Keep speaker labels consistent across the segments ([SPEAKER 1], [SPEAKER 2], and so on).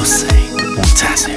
[SPEAKER 1] حسین منتظر.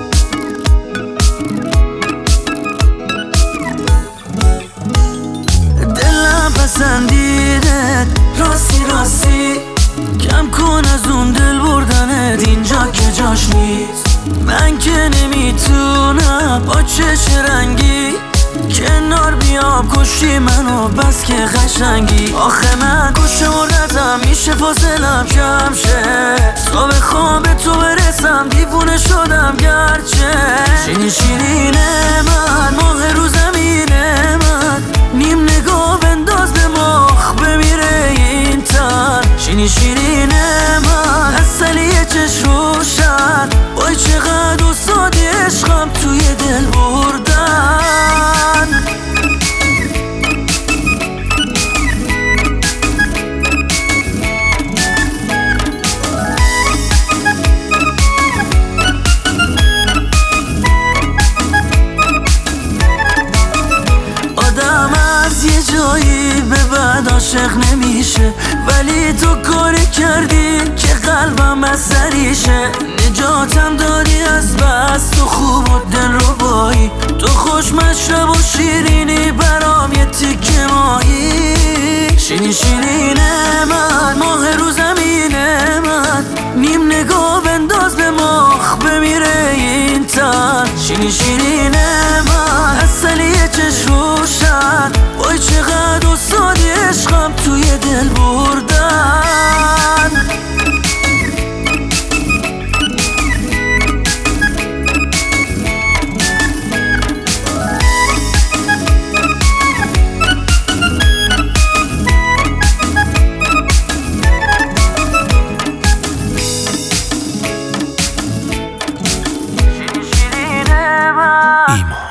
[SPEAKER 2] دلم پسندیدت راستی راستی، کم کن از اون دل بردنت اینجا که جاش نیست. من که نمیتونم با چش رنگی کنار بیام، کشی منو بس که قشنگی. آخه من کش مردتم، میشه فاصلم کم شه تا بخوام به تو برسم. دیوونه شدم گرچه شیرین شیرین من، ماه رو زمین من، نیم نگاه بنداز به مخ بمیره این تن. شیرین شیرین من، اصلی چش روشن، وای چقدر استادی عشقم توی دل بردن. آدم از یه جایی به بعد عاشق نمیشه، ولی تو کاری کردی که قلبم از سریشه. نجاتم دادی از بس، تو خوب و دل رو بایی، تو خوش مشرب و شیرینی برام یه تیکه مایی. شیرین شیرین من، ماه رو زمین من، نیم نگاه بنداز به مخ بمیره این تن. شیرین شیرین من، اصلی چش روشن، وای چقدر استادی عشقم توی دل بردن.
[SPEAKER 1] ایمان